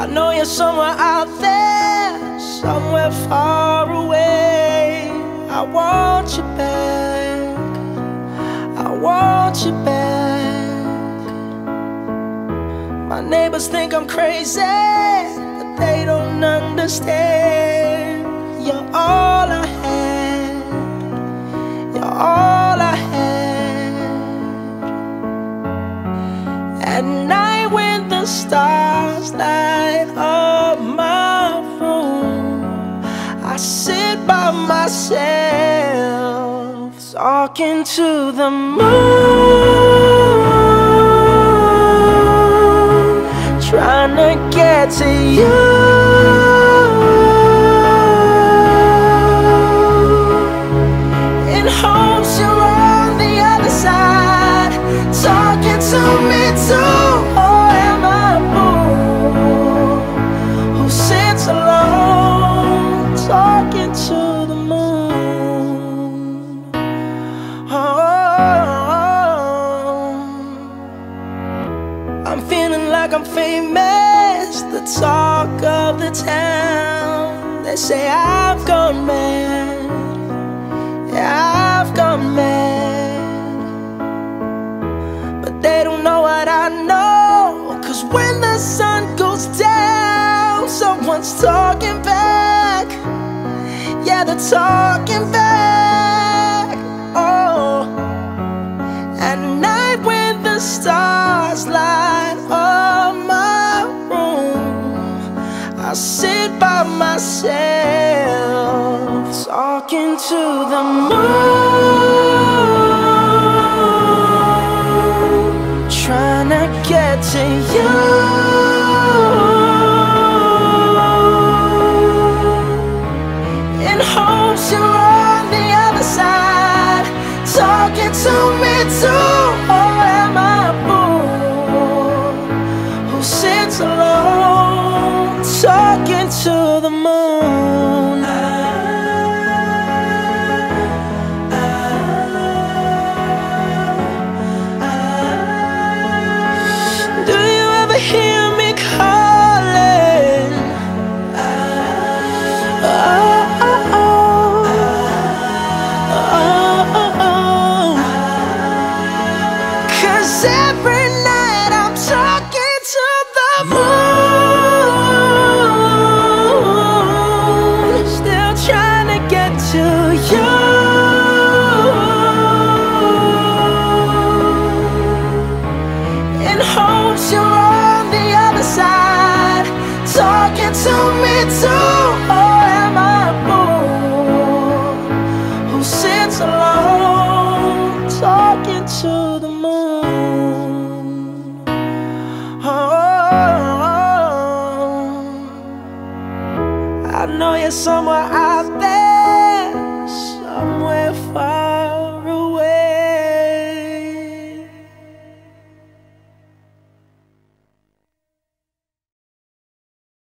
know you're somewhere out there, somewhere far away. I want you back, I want you back. My neighbors think I'm crazy, but they don't understand. You're all I had, you're all I had. At night when the stars light up my room, I sit by myself, talking to the moon, trying to get to you. In hopes you're on the other side, talking to me too. Or am I a fool who sits alone, talking to the moon? I'm feeling like I'm famous, the talk of the town. They say I've gone mad, yeah, I've gone mad. But they don't know what I know, 'cause when the sun goes down, someone's talking back. Yeah, they're talking back. Oh, at night when the stars light up my room, I sit by myself, talking to the moon, trying to get to you. In hopes you're on the other side, talking to me too. Or am I a fool who sits alone, talking to the moon? Do you ever hear me calling? Every night I'm talking to the moon, still trying to get to you. In hopes you're on the other side, talking to me too. Or am I a fool who sits alone, talking to the moon? I know you're somewhere out there.